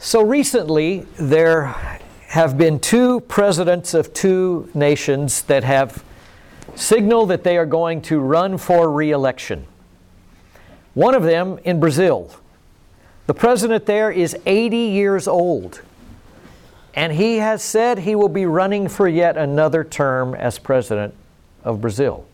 So recently, there have been two presidents of two nations that have signaled that they are going to run for re-election. One of them in Brazil. The president there is 80 years old, and he has said he will be running for yet another term as president of Brazil.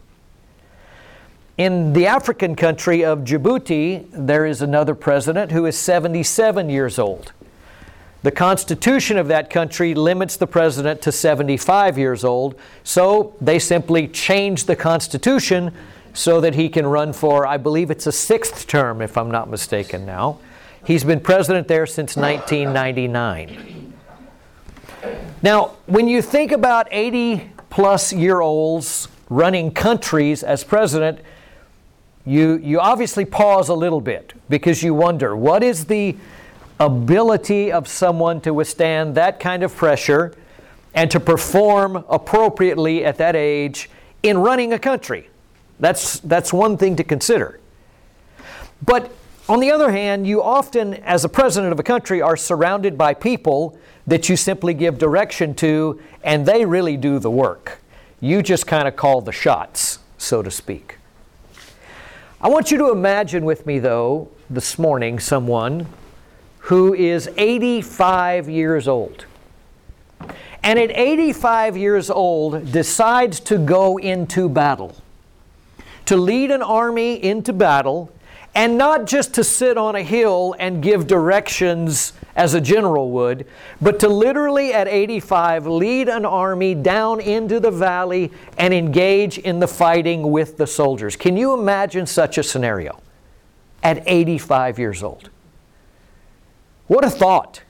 In the African country of Djibouti, there is another president who is 77 years old. The constitution of that country limits the president to 75 years old, so they simply changed the constitution so that he can run for, I believe it's a sixth term, if I'm not mistaken now. He's been president there since 1999. Now, when you think about 80-plus-year-olds running countries as president, you obviously pause a little bit because you wonder, what is the ability of someone to withstand that kind of pressure and to perform appropriately at that age in running a country? That's one thing to consider. But on the other hand, you often, as a president of a country, are surrounded by people that you simply give direction to, and they really do the work. You just kind of call the shots, so to speak. I want you to imagine with me, though, this morning, someone who is 85 years old. And at 85 years old, decides to go into battle, to lead an army into battle, and not just to sit on a hill and give directions as a general would, but to literally at 85 lead an army down into the valley and engage in the fighting with the soldiers. Can you imagine such a scenario at 85 years old? What a thought.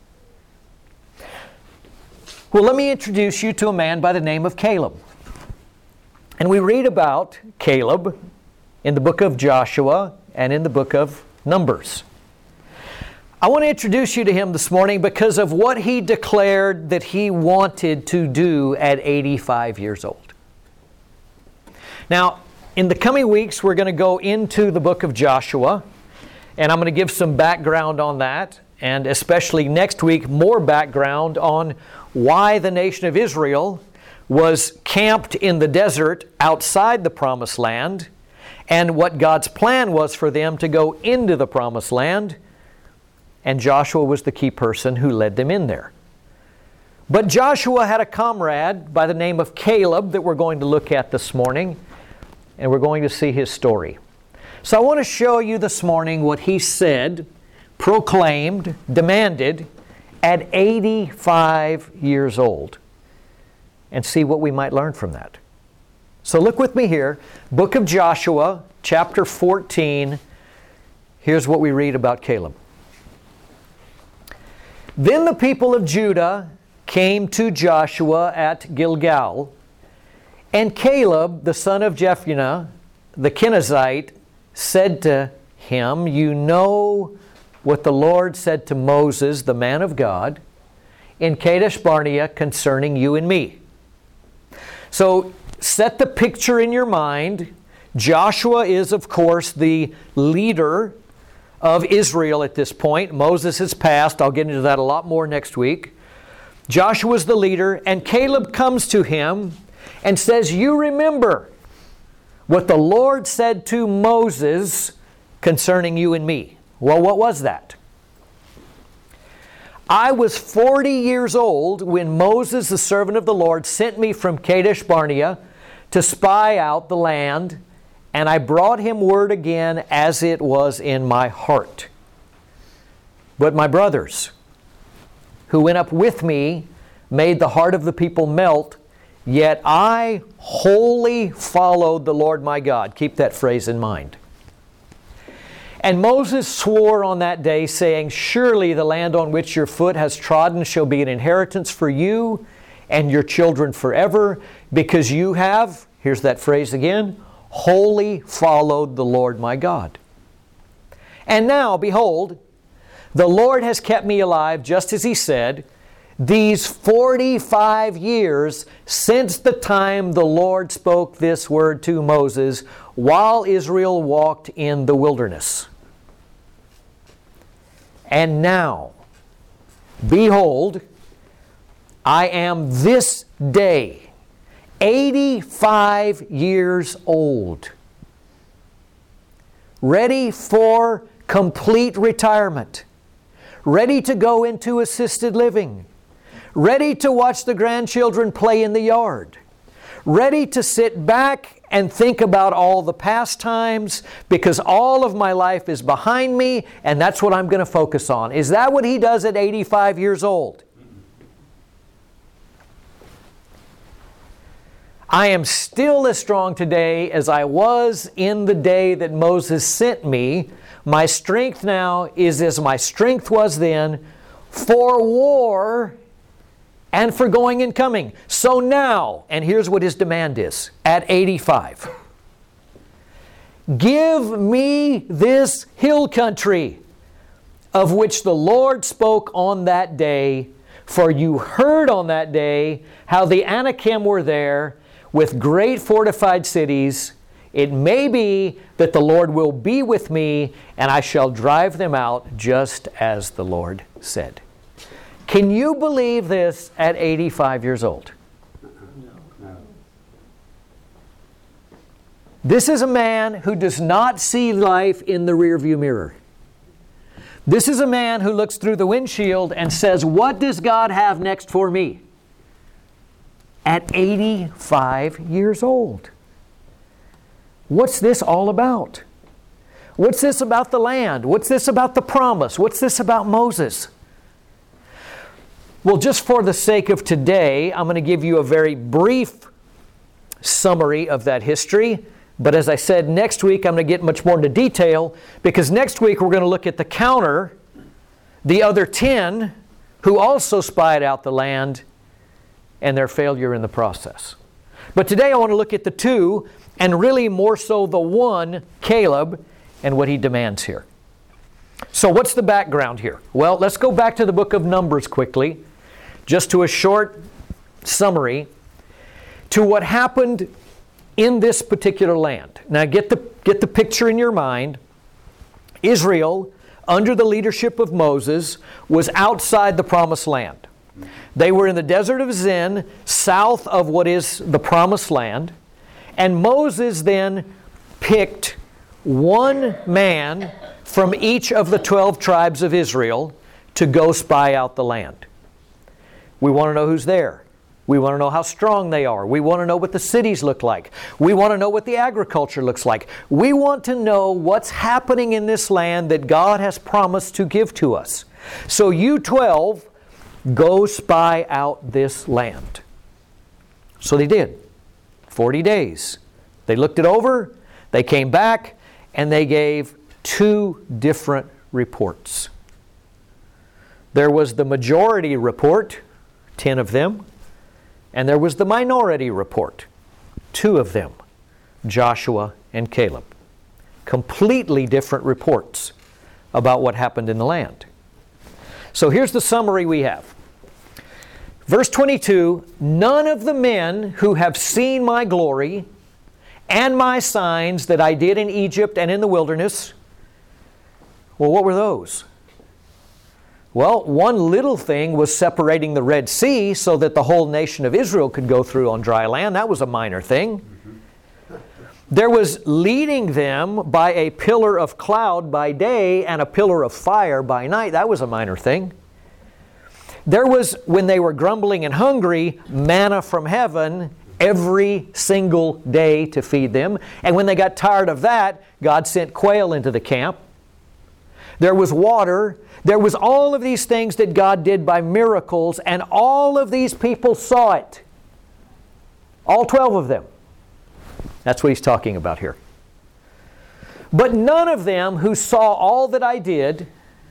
Well, let me introduce you to a man by the name of Caleb. And we read about Caleb in the book of Joshua and in the book of Numbers. I want to introduce you to him this morning because of what he declared that he wanted to do at 85 years old. Now, in the coming weeks, we're going to go into the book of Joshua, and I'm going to give some background on that, and especially next week, more background on why the nation of Israel was camped in the desert outside the Promised Land, and what God's plan was for them to go into the Promised Land, and Joshua was the key person who led them in there. But Joshua had a comrade by the name of Caleb that we're going to look at this morning, and we're going to see his story. So I want to show you this morning what he said, proclaimed, demanded at 85 years old, and see what we might learn from that. So look with me here, book of Joshua, chapter 14. Here's what we read about Caleb. Then the people of Judah came to Joshua at Gilgal, and Caleb, the son of Jephunneh, the Kenizzite, said to him, "You know what the Lord said to Moses, the man of God, in Kadesh Barnea concerning you and me." So set the picture in your mind. Joshua is, of course, the leader of Israel at this point. Moses has passed. I'll get into that a lot more next week. Joshua's the leader, and Caleb comes to him and says, "You remember what the Lord said to Moses concerning you and me." Well, what was that? "I was 40 years old when Moses, the servant of the Lord, sent me from Kadesh Barnea to spy out the land, and I brought him word again as it was in my heart. But my brothers, who went up with me, made the heart of the people melt, yet I wholly followed the Lord my God." Keep that phrase in mind. "And Moses swore on that day, saying, Surely the land on which your foot has trodden shall be an inheritance for you and your children forever, because you have," here's that phrase again, "wholly followed the Lord my God. And now, behold, the Lord has kept me alive, just as He said, these 45 years since the time the Lord spoke this word to Moses while Israel walked in the wilderness. And now, Behold, I am this day 85 years old, ready for complete retirement, ready to go into assisted living, ready to watch the grandchildren play in the yard, ready to sit back and think about all the past times because all of my life is behind me and that's what I'm going to focus on. Is that what he does at 85 years old? I am still as strong today as I was in the day that Moses sent me. My strength now is as my strength was then for war and for going and coming. So now, and here's what his demand is, at 85. Give me this hill country of which the Lord spoke on that day, for you heard on that day how the Anakim were there with great fortified cities. It may be that the Lord will be with me, and I shall drive them out just as the Lord said. Can you believe this at 85 years old? No. This is a man who does not see life in the rearview mirror. This is a man who looks through the windshield and says, what does God have next for me? At 85 years old. What's this all about? What's this about the land? What's this about the promise? What's this about Moses? Well, just for the sake of today, I'm going to give you a very brief summary of that history. But as I said, next week I'm going to get much more into detail, because next week we're going to look at the counter, the other 10 who also spied out the land and their failure in the process. But today I want to look at the 2, and really more so the 1, Caleb, and what he demands here. So what's the background here? Well, let's go back to the book of Numbers quickly, just to a short summary to what happened in this particular land. Now get the picture in your mind. Israel, under the leadership of Moses, was outside the promised land. They were in the desert of Zin, south of what is the promised land. And Moses then picked one man from each of the 12 tribes of Israel to go spy out the land. We want to know who's there. We want to know how strong they are. We want to know what the cities look like. We want to know what the agriculture looks like. We want to know what's happening in this land that God has promised to give to us. So you 12, go spy out this land. So they did. 40 days. They looked it over, they came back, and they gave 2 different reports. There was the majority report, 10 of them, and there was the minority report, 2 of them, Joshua and Caleb. Completely different reports about what happened in the land. So here's the summary we have. Verse 22, none of the men who have seen my glory and my signs that I did in Egypt and in the wilderness. Well, what were those? Well, one little thing was separating the Red Sea so that the whole nation of Israel could go through on dry land. That was a minor thing. There was leading them by a pillar of cloud by day and a pillar of fire by night. That was a minor thing. There was, when they were grumbling and hungry, manna from heaven every single day to feed them. And when they got tired of that, God sent quail into the camp. There was water. There was all of these things that God did by miracles, and all of these people saw it. All 12 of them. That's what he's talking about here. But none of them who saw all that I did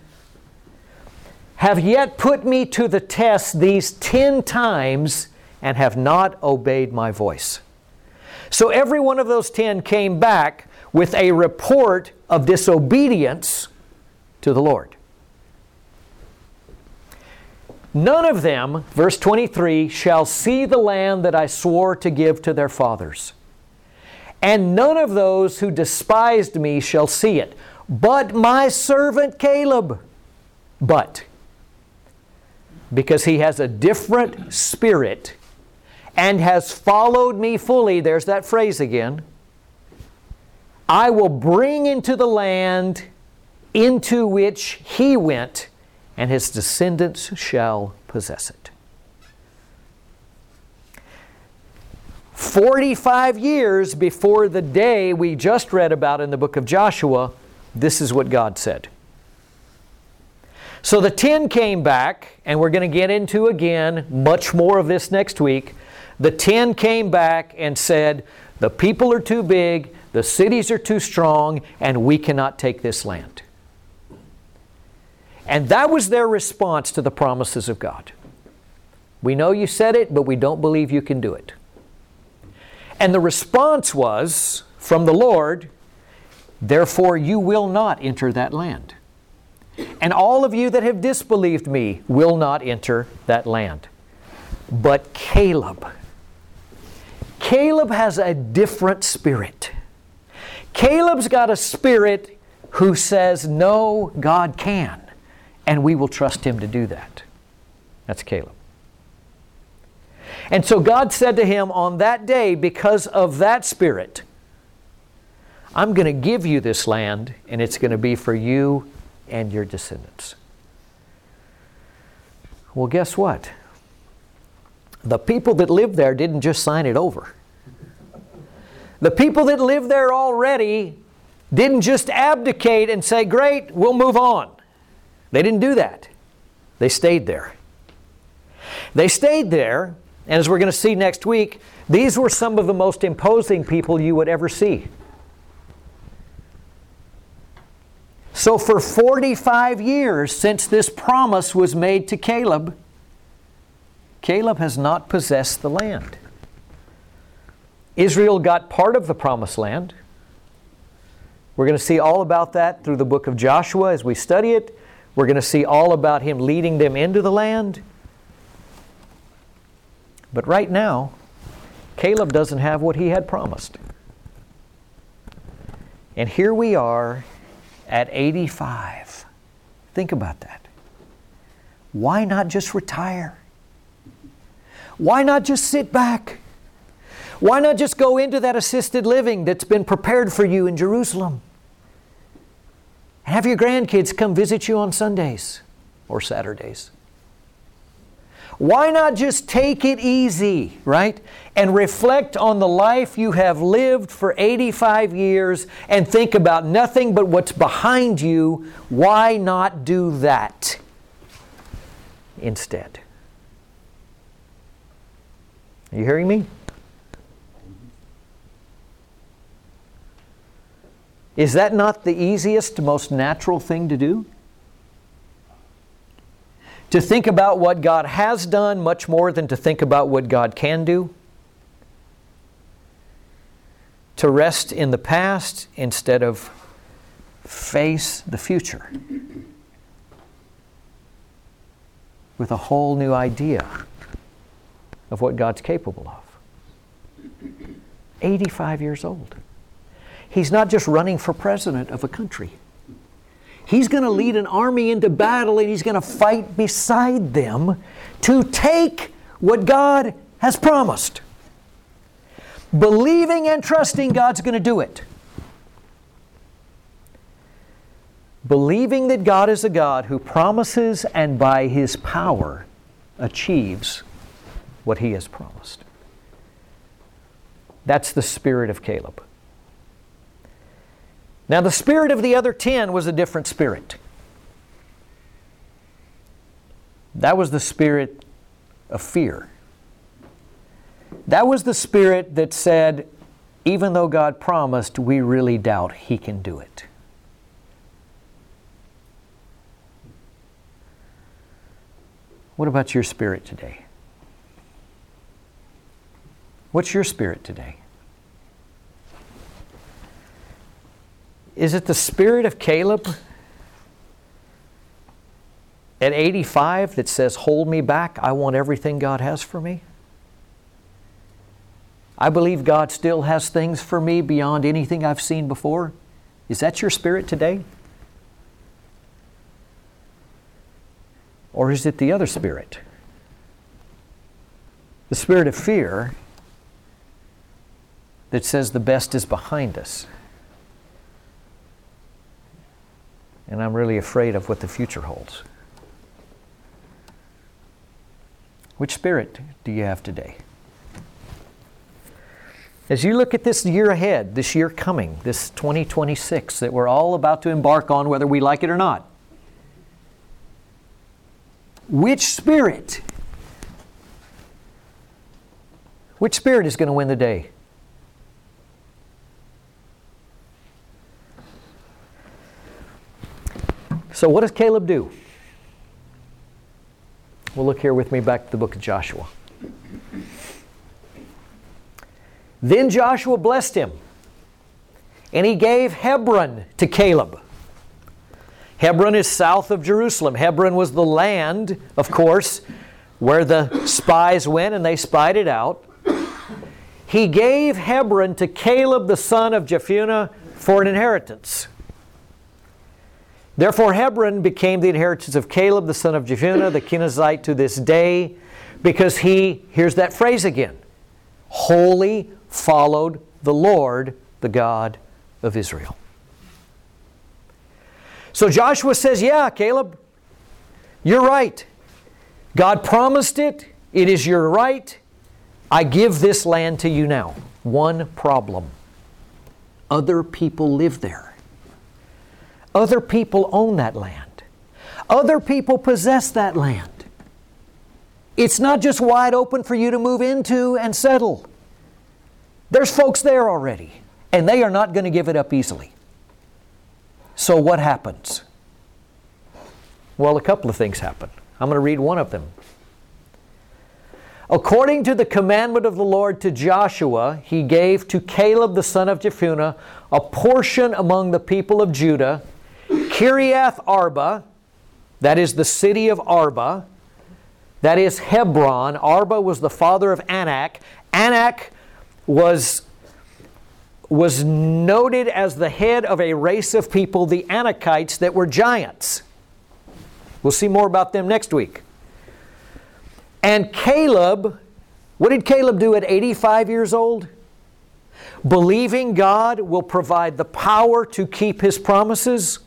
have yet put me to the test these 10 times and have not obeyed my voice. So every one of those 10 came back with a report of disobedience to the Lord. None of them, verse 23, shall see the land that I swore to give to their fathers. And none of those who despised me shall see it, but my servant Caleb. But because he has a different spirit and has followed me fully, there's that phrase again, I will bring into the land into which he went, and his descendants shall possess it. 45 years before the day we just read about in the book of Joshua, this is what God said. So the 10 came back, and we're going to get into again much more of this next week. The 10 came back and said, the people are too big, the cities are too strong, and we cannot take this land. And that was their response to the promises of God. We know you said it, but we don't believe you can do it. And the response was from the Lord, therefore you will not enter that land. And all of you that have disbelieved me will not enter that land. But Caleb has a different spirit. Caleb's got a spirit who says, no, God can. And we will trust him to do that. That's Caleb. And so God said to him on that day, because of that spirit, I'm going to give you this land, and it's going to be for you and your descendants. Well, guess what? The people that lived there didn't just sign it over. The people that lived there already didn't just abdicate and say, great, we'll move on. They didn't do that. They stayed there. They stayed there, and as we're going to see next week, these were some of the most imposing people you would ever see. So for 45 years since this promise was made to Caleb, Caleb has not possessed the land. Israel got part of the promised land. We're going to see all about that through the book of Joshua as we study it. We're going to see all about him leading them into the land. But right now, Caleb doesn't have what he had promised. And here we are at 85. Think about that. Why not just retire? Why not just sit back? Why not just go into that assisted living that's been prepared for you in Jerusalem? And have your grandkids come visit you on Sundays or Saturdays. Why not just take it easy, right? And reflect on the life you have lived for 85 years and think about nothing but what's behind you. Why not do that instead? Are you hearing me? Is that not the easiest, most natural thing to do? To think about what God has done much more than to think about what God can do. To rest in the past instead of face the future with a whole new idea of what God's capable of. 85 years old. He's not just running for president of a country. He's going to lead an army into battle, and he's going to fight beside them to take what God has promised. Believing and trusting God's going to do it. Believing that God is a God who promises and by His power achieves what He has promised. That's the spirit of Caleb. Now, the spirit of the other 10 was a different spirit. That was the spirit of fear. That was the spirit that said, even though God promised, we really doubt He can do it. What about your spirit today? What's your spirit today? Is it the spirit of Caleb at 85 that says, hold me back, I want everything God has for me? I believe God still has things for me beyond anything I've seen before. Is that your spirit today? Or is it the other spirit? The spirit of fear that says the best is behind us. And I'm really afraid of what the future holds. Which spirit do you have today? As you look at this year ahead, this year coming, this 2026 that we're all about to embark on, whether we like it or not, which spirit is going to win the day? So what does Caleb do? Well, look here with me back to the book of Joshua. Then Joshua blessed him, and he gave Hebron to Caleb. Hebron is south of Jerusalem. Hebron was the land, of course, where the spies went and they spied it out. He gave Hebron to Caleb the son of Jephunneh for an inheritance. Therefore Hebron became the inheritance of Caleb the son of Jephunneh the Kenizzite to this day, because he, here's that phrase again, wholly followed the Lord, the God of Israel. So Joshua says, yeah, Caleb, you're right. God promised it. It is your right. I give this land to you now. One problem. Other people live there. Other people own that land. Other people possess that land. It's not just wide open for you to move into and settle. There's folks there already, and they are not going to give it up easily. So what happens? Well, a couple of things happen. I'm going to read one of them. According to the commandment of the Lord to Joshua, he gave to Caleb the son of Jephunneh a portion among the people of Judah, Kiriath Arba, that is the city of Arba, that is Hebron. Arba was the father of Anak. Anak was noted as the head of a race of people, the Anakites, that were giants. We'll see more about them next week. And Caleb, what did Caleb do at 85 years old? Believing God will provide the power to keep His promises.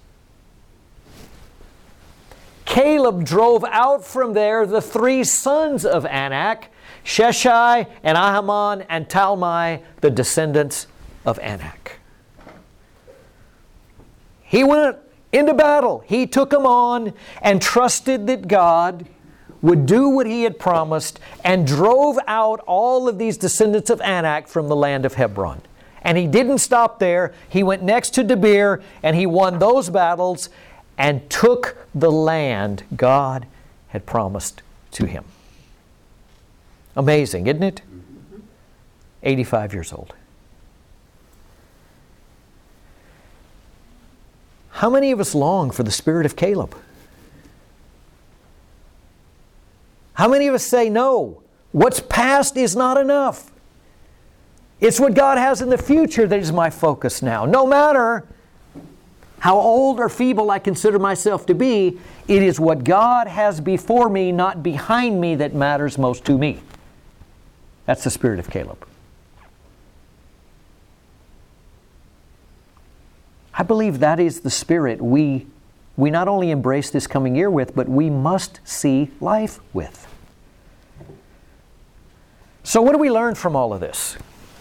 Caleb drove out from there the three sons of Anak, Sheshai and Ahiman and Talmai, the descendants of Anak. He went into battle. He took them on and trusted that God would do what He had promised, and drove out all of these descendants of Anak from the land of Hebron. And he didn't stop there. He went next to Debir, and he won those battles and took the land God had promised to him. Amazing, isn't it? 85 years old. How many of us long for the spirit of Caleb? How many of us say, no, what's past is not enough. It's what God has in the future that is my focus now. No matter how old or feeble I consider myself to be, it is what God has before me, not behind me, that matters most to me. That's the spirit of Caleb. I believe that is the spirit we not only embrace this coming year with, but we must see life with. So what do we learn from all of this?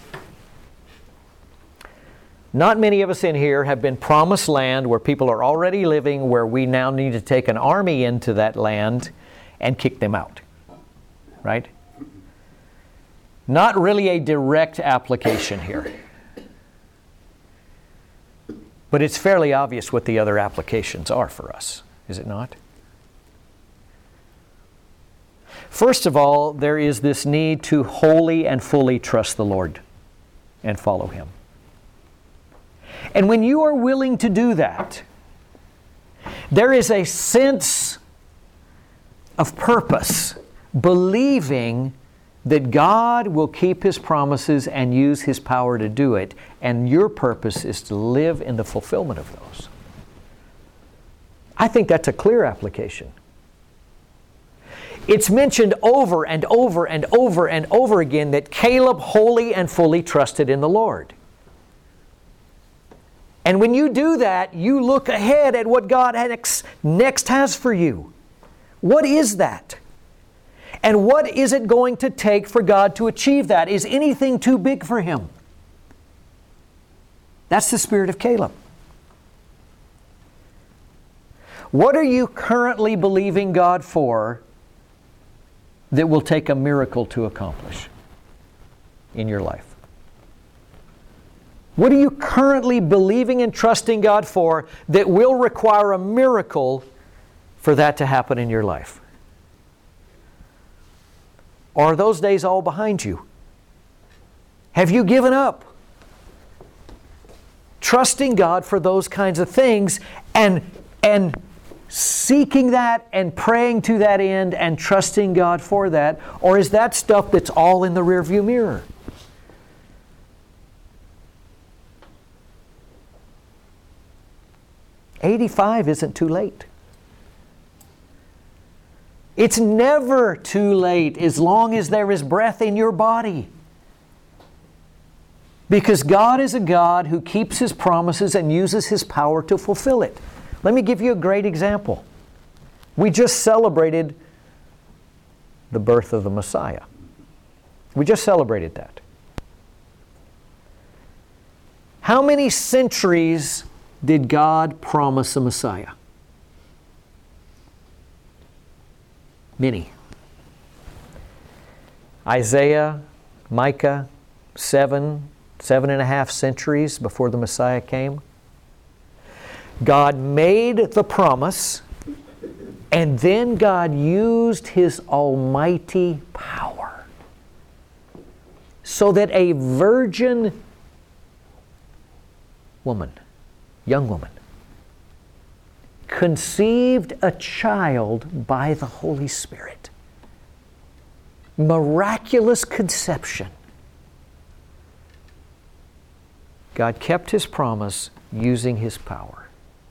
Not many of us in here have been promised land where people are already living, where we now need to take an army into that land and kick them out. Right? Not really a direct application here. But it's fairly obvious what the other applications are for us, is it not? First of all, there is this need to wholly and fully trust the Lord and follow Him. And when you are willing to do that, there is a sense of purpose, believing that God will keep His promises and use His power to do it, and your purpose is to live in the fulfillment of those. I think that's a clear application. It's mentioned over and over and over and over again that Caleb wholly and fully trusted in the Lord. And when you do that, you look ahead at what God next has for you. What is that? And what is it going to take for God to achieve that? Is anything too big for Him? That's the spirit of Caleb. What are you currently believing God for that will take a miracle to accomplish in your life? What are you currently believing and trusting God for that will require a miracle for that to happen in your life? Or are those days all behind you? Have you given up trusting God for those kinds of things and seeking that and praying to that end and trusting God for that? Or is that stuff that's all in the rearview mirror? '85 isn't too late. It's never too late as long as there is breath in your body. Because God is a God who keeps His promises and uses His power to fulfill it. Let me give you a great example. We just celebrated the birth of the Messiah. We just celebrated that. How many centuries did God promise a Messiah? Many. Isaiah, Micah, 7.5 centuries before the Messiah came. God made the promise, and then God used His almighty power so that a virgin woman, young woman, conceived a child by the Holy Spirit. Miraculous conception. God kept His promise using His power.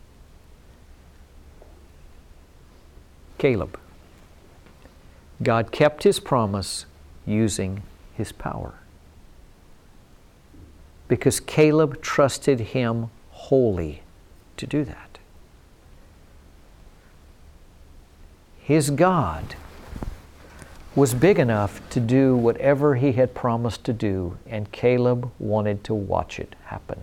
Caleb. God kept His promise using His power. Because Caleb trusted Him wholly to do that. His God was big enough to do whatever He had promised to do, and Caleb wanted to watch it happen.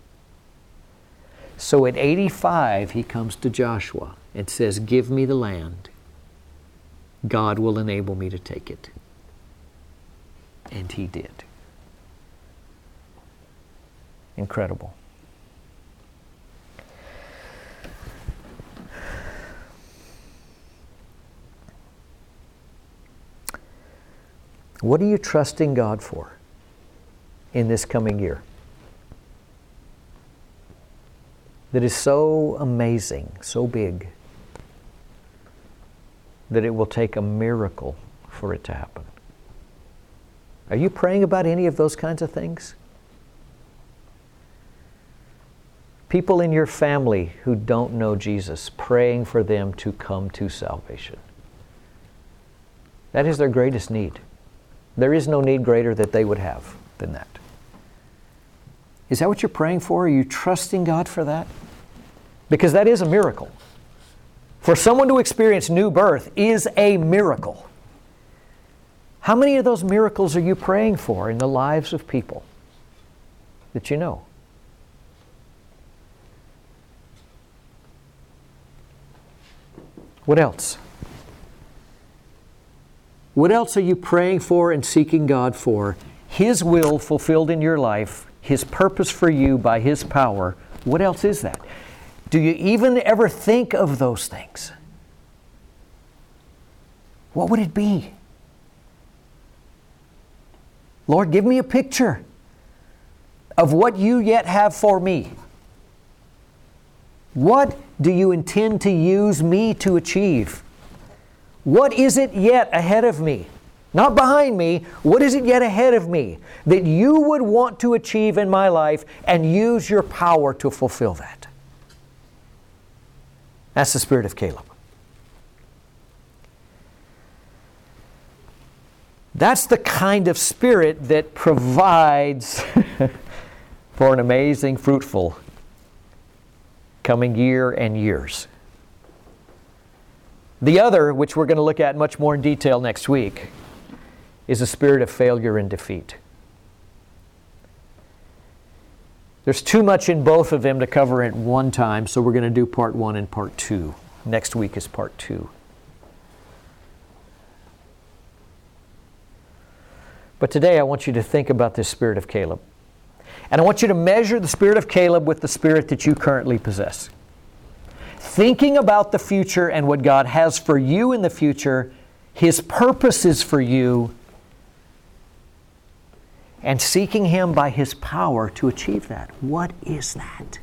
So at 85, he comes to Joshua and says, "Give me the land. God will enable me to take it." And he did. Incredible. What are you trusting God for in this coming year that is so amazing, so big, that it will take a miracle for it to happen? Are you praying about any of those kinds of things? People in your family who don't know Jesus, praying for them to come to salvation. That is their greatest need. There is no need greater that they would have than that. Is that what you're praying for? Are you trusting God for that? Because that is a miracle. For someone to experience new birth is a miracle. How many of those miracles are you praying for in the lives of people that you know? What else? What else are you praying for and seeking God for? His will fulfilled in your life, His purpose for you by His power. What else is that? Do you even ever think of those things? What would it be? Lord, give me a picture of what you yet have for me. What do you intend to use me to achieve? What is it yet ahead of me? Not behind me. What is it yet ahead of me that you would want to achieve in my life and use your power to fulfill that? That's the spirit of Caleb. That's the kind of spirit that provides for an amazing, fruitful coming year and years. The other, which we're going to look at much more in detail next week, is a spirit of failure and defeat. There's too much in both of them to cover at one time, so we're going to do part 1 and part 2. Next week is part 2. But today I want you to think about this spirit of Caleb. And I want you to measure the spirit of Caleb with the spirit that you currently possess. Thinking about the future and what God has for you in the future, His purposes for you, and seeking Him by His power to achieve that. What is that?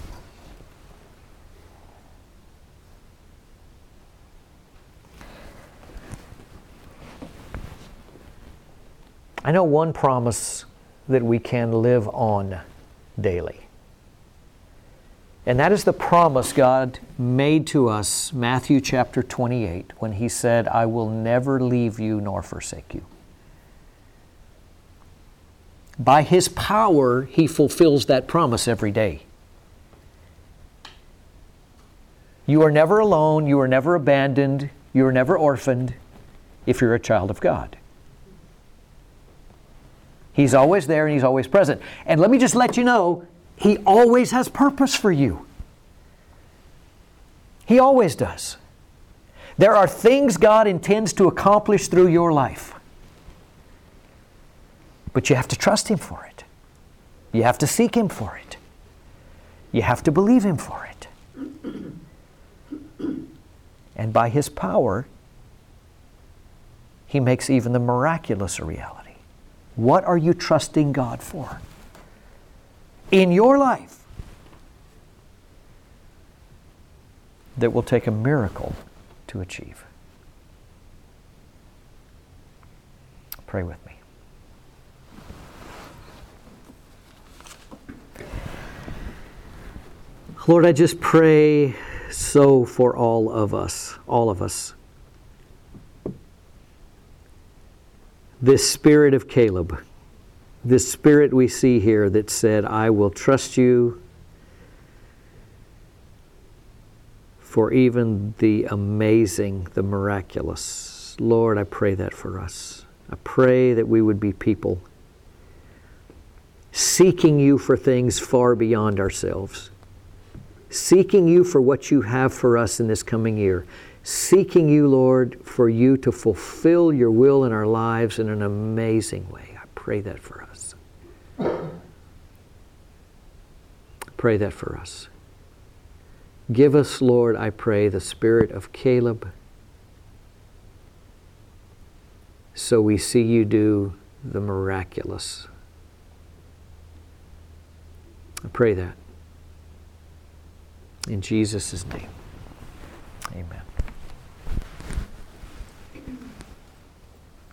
I know one promise that we can live on daily. And that is the promise God made to us, Matthew chapter 28, when He said, I will never leave you nor forsake you. By His power, He fulfills that promise every day. You are never alone, you are never abandoned, you are never orphaned if you're a child of God. He's always there and He's always present. And let me just let you know, He always has purpose for you. He always does. There are things God intends to accomplish through your life. But you have to trust Him for it. You have to seek Him for it. You have to believe Him for it. And by His power, He makes even the miraculous a reality. What are you trusting God for in your life that will take a miracle to achieve? Pray with me. Lord, I just pray so for all of us. This spirit of Caleb, this spirit we see here that said, I will trust you for even the amazing, the miraculous. Lord, I pray that for us. I pray that we would be people seeking you for things far beyond ourselves, seeking you for what you have for us in this coming year, seeking you, Lord, for you to fulfill your will in our lives in an amazing way. I pray that for us. Pray that for us. Give us, Lord, I pray, the spirit of Caleb, so we see you do the miraculous. I pray that. In Jesus' name, amen.